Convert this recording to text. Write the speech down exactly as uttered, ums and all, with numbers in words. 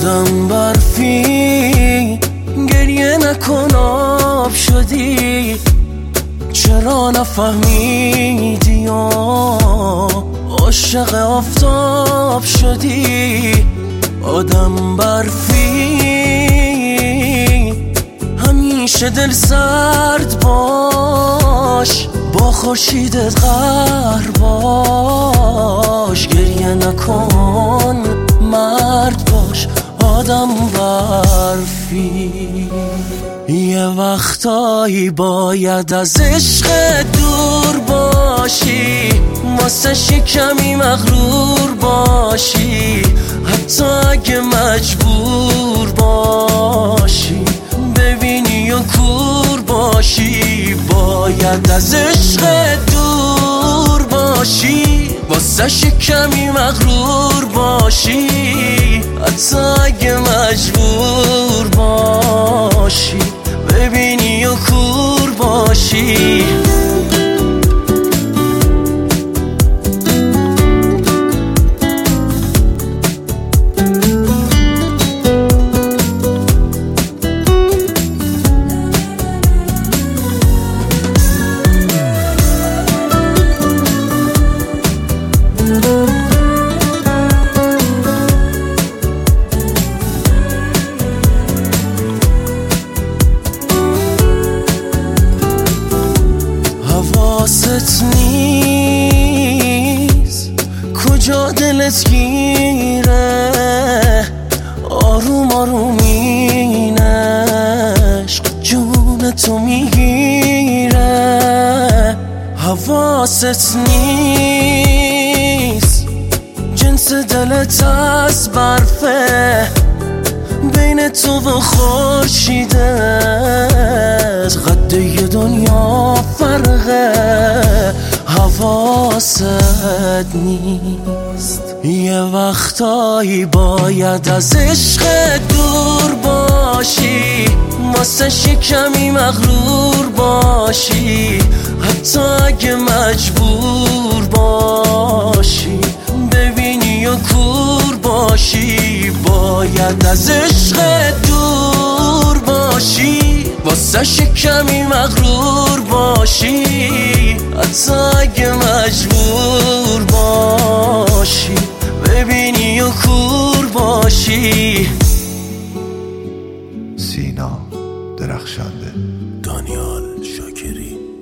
آدم برفی گریه نکن آب شدی، چرا نفهمیدی یا عاشق آفتاب شدی؟ آدم برفی همیشه دل سرد باش، با خورشیدت قهر باش، گریه نکن مرد باش. آدم برفی یه وقتایی باید از عشق دور باشی، واسه شی کمی مغرور باشی، حتی اگه مجبور باشی ببینی و کور باشی. باید از عشق دور باشی، واسه شی کمی مغرور باشی، حتی اگه مجبور باشی ببینی و کور باشی. حواست نیست کجا دلت گیره، آروم آروم این عشق جون تو میگیره. حواست نیست جنس دلت از برفه، بین تو و خورشیده قد یه دنیا فرقه. حواست نیست یه وقتایی باید از عشق دور باشی، واسه شی کمی مغرور باشی، حتی اگه مجبور باشی ببینی و کور باشی. باید از عشق دور باشی، واسه شی کمی مغرور باشی، حتی اگه مجبور باشی ببینی و کور باشی. سینا درخشنده. دانیال شاکری.